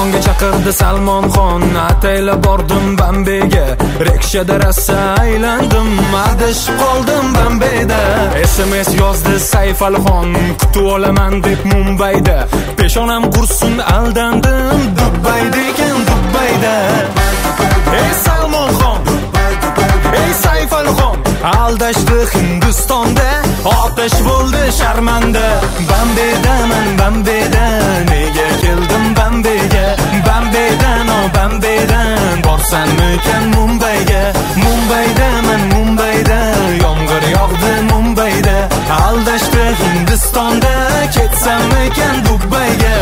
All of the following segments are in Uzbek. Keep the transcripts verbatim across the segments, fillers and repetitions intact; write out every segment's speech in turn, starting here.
Hindistonga chaqirdi Salmon Xon. Atayla bordim Bambeyga, rikshada rassa aylandim, adashib qoldim Bambeyda. S M S yozdi Sayfalxon, kutib olaman deb Mumbayda. Peshonam qursin aldandim, Dubayda ekan Dubayda. Ey Salmon Xon, ey Sayfalxon, aldashdi Hindistonda, otash bo'ldi sharmanda. Bambeydaman Bambeyda, nega keldim Bambeyga? Bambeydan o Bambeydan borsanmikan Mumbayga? Mumbaydaman Mumbayda, yomg'ir yog'di Mumbayda. Aldashdi Hindistonda, ketsammikan Dubayga?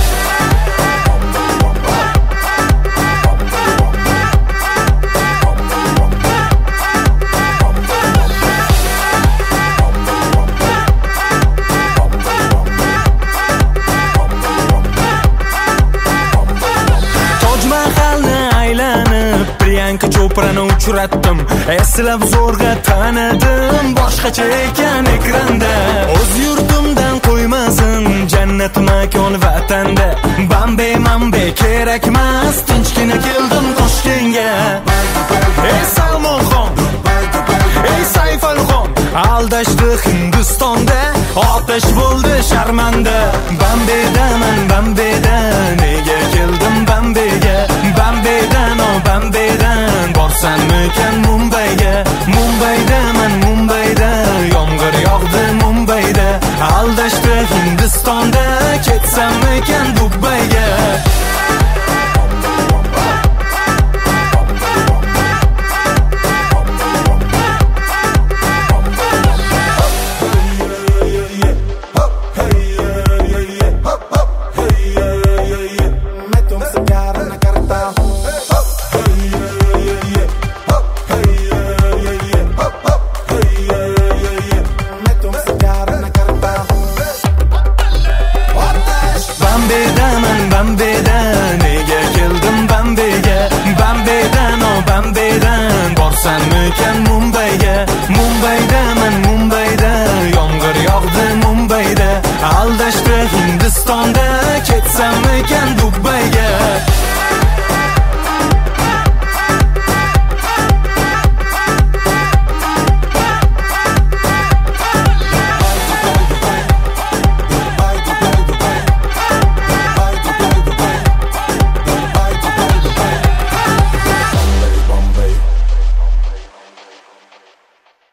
Priyanka Choprani uchratdim, eslab zo'rg'a tanidim, boshqacha ekan ekranda. O'z yurtimdan qo'ymasin, jannat makon vatanda. Bambey Mambey kerakmas, tinchgina keldim Toshkentga. Ey Salmon Xon, ey Sayfalxon, aldashdi Hindistonda, otash bo'ldi sharmanda. Bambeydaman Bambeyda, nega keldim Bambeyga? Bambeydan o Bambeydan borsanmikan Mumbayga? Mumbaydaman Mumbayda, yomg'ir yog'di Mumbayda. Aldashdi Hindistonda, ketsammikan Dubayga? Bambeyda, nega keldim Bambeyga? Bambeydan o Bambeydan borsanmikan Mumbayga? Mumbaydaman Mumbayda, yomg'ir yog'di Mumbayda. Aldashdi Hindistonda,